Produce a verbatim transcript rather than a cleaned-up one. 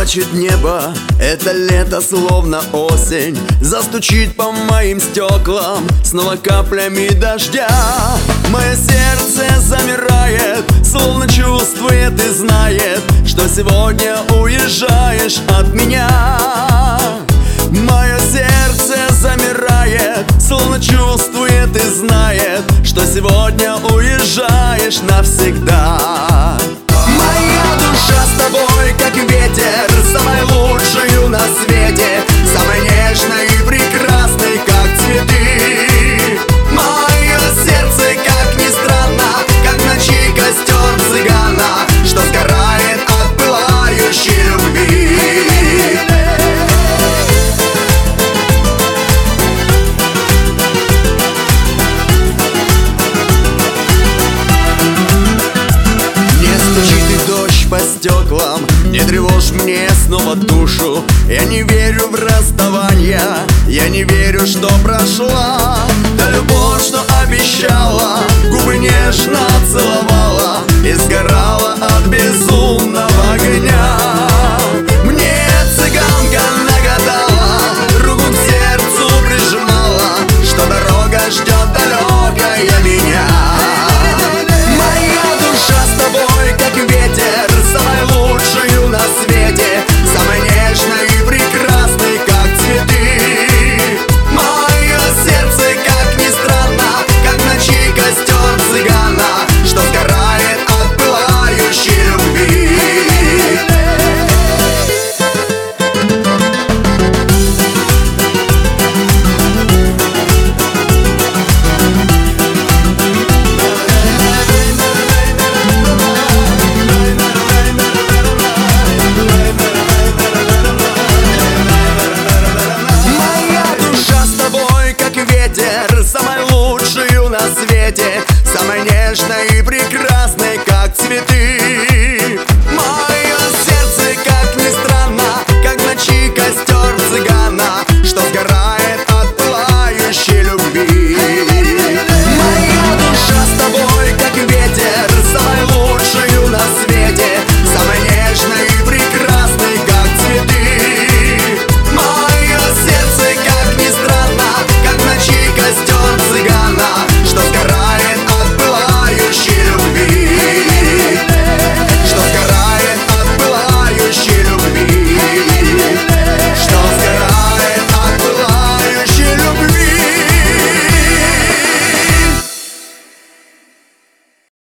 Заплачет небо, это лето словно осень, застучит по моим стеклам снова каплями дождя. Мое сердце замирает, словно чувствует и знает, что сегодня уезжаешь от меня. Мое сердце замирает, словно чувствует и знает, что сегодня уезжаешь навсегда. Моя душа с тобой, как ветер, самой лучшей на свете, самой нежной и прекрасной, как цветы. Мое сердце, как ни странно, как в ночи костер цыгана, что сгорает от пылающей любви. По стеклам, не тревожь мне снова душу. Я не верю в расставание, я не верю, что прошла та любовь, что обещала, губы нежно целовала и сгорала от безумия.